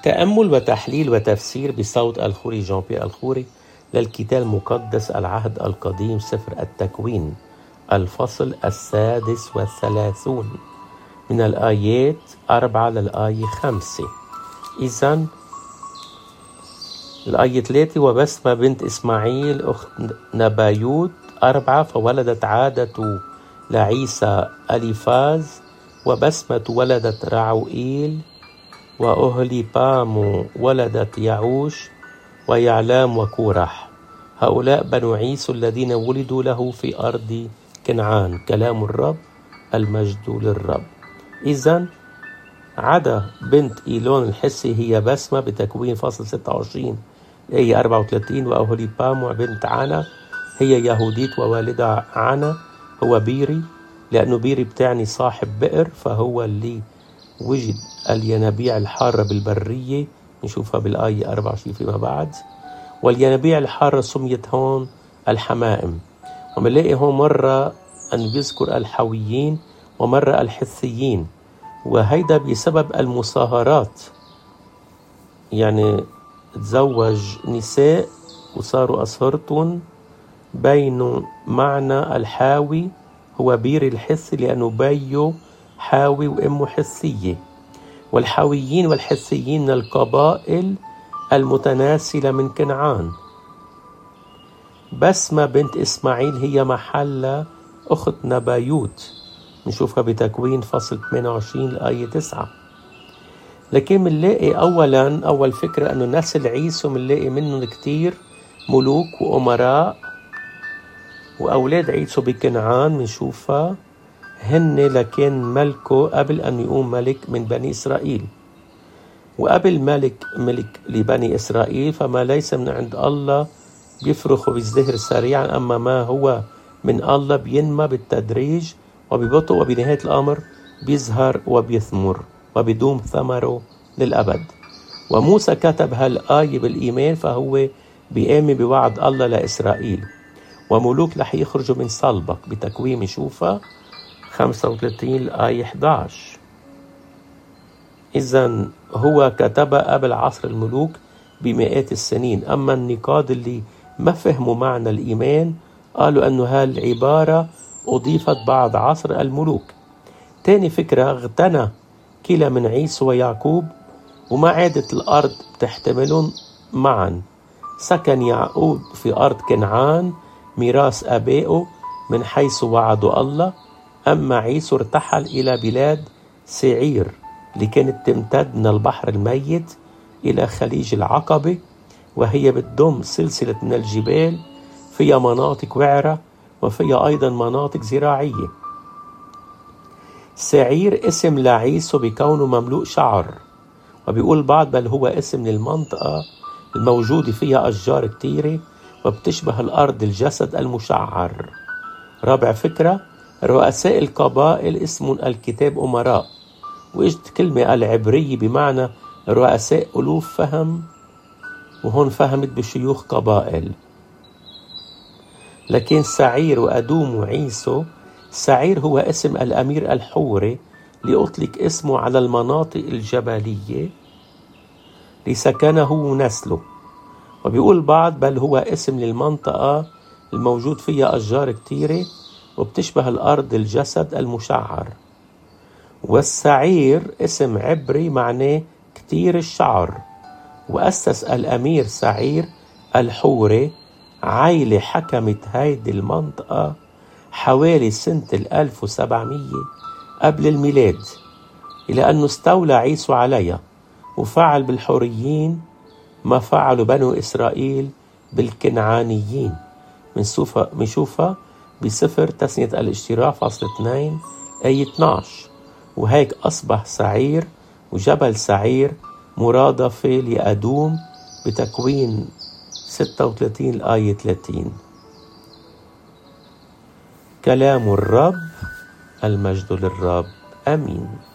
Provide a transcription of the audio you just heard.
تأمل وتحليل وتفسير بصوت الخوري جان بيير الخوري للكتاب المقدس العهد القديم سفر التكوين الفصل 36 من الآيات 4 للآية 5. إذن الآية 3: وبسمة بنت إسماعيل أخت نبايوت 4 فولدت عادة لعيسى أليفاز، وبسمة ولدت رعوئيل، وأهليبام ولدت يعوش ويعلام وكورح. هؤلاء بنو عيسو الذين ولدوا له في أرض كنعان. كلام الرب، المجد للرب. إذن عدا بنت إيلون الحسي هي بسمة بتكوين فصل 26 آية 34، وأهليبام بنت عنا هي يهوديت ووالدة عنا هو بيري، لأنه بيري بتعني صاحب بئر، فهو اللي وجد الينابيع الحارة بالبرية، نشوفها بالآية 24 فيما بعد. والينابيع الحارة سميت هون الحمائم. ومنلاقي هون مرة أن بيذكر الحويين ومرة الحثيين، وهيدا بسبب المصاهرات، يعني تزوج نساء وصاروا أصهرتهم. بين معنى الحاوي هو بير الحث لأنه بيه حاوي وأمه حثية. والحاويين والحثيين من القبائل المتناسلة من كنعان. بسمة بنت إسماعيل هي محل أخت نبايوت، نشوفها بتكوين فصل 28 الآية 9. لكن منلاقي أول فكرة أنه نسل عيسو منلاقي منهم كتير ملوك وأمراء، وأولاد عيسو بكنعان منشوفها هن لكن ملكه قبل أن يقوم ملك من بني إسرائيل. وقبل ملك لبني إسرائيل، فما ليس من عند الله بيفرخ وبيزدهر سريعا، أما ما هو من الله بينمى بالتدريج وببطء، وبنهاية الأمر بيزهر وبيثمر وبيدوم ثمره للأبد. وموسى كتب هالآية بالإيمان، فهو بيآمن بوعد الله لإسرائيل. وملوك رح يخرجوا من صلبك بتكوين نشوفها 35 الآية 11. إذن هو كتبها قبل عصر الملوك بمئات السنين. أما النقاد اللي ما فهموا معنى الإيمان قالوا أنه هالعبارة أضيفت بعد عصر الملوك. تاني فكرة: اغتنى كلا من عيسو ويعقوب وما عادت الأرض بتحتملهم معا. سكن يعقوب في أرض كنعان ميراث أبائه من حيث وعدوا الله، أما عيسو ارتحل إلى بلاد سعير اللي كانت تمتد من البحر الميت إلى خليج العقبة، وهي بتضم سلسلة من الجبال فيها مناطق وعرة وفيها أيضا مناطق زراعية. سعير اسم لعيسو بكونه مملوء شعر، وبيقول بعض بل هو اسم للمنطقة الموجودة فيها أشجار كتيرة وبتشبه الأرض الجسد المشعر. رابع فكرة: رؤساء القبائل اسم الكتاب أمراء، وإجت كلمة العبرية بمعنى رؤساء ألوف فهم، وهون فهمت بشيوخ قبائل. لكن سعير وأدوم وعيسو، سعير هو اسم الأمير الحوري لأطلق اسمه على المناطق الجبلية لسكنه ونسله. وبيقول بعض بل هو اسم للمنطقة الموجود فيها أشجار كتيرة وبتشبه الأرض الجسد المشعر. والسعير اسم عبري معناه كتير الشعر. وأسس الأمير سعير الحوري عائلة حكمت هيدي المنطقة حوالي سنة 1700 قبل الميلاد، إلى أنه استولى عيسو عليها وفعل بالحوريين ما فعلوا بنو إسرائيل بالكنعانيين. منشوفها بسفر تثنية الاشتراع فصل 2 آية 12. وهيك أصبح سعير وجبل سعير مرادفة لأدوم بتكوين 36 الآية 30. كلام الرب، المجد للرب. آمين.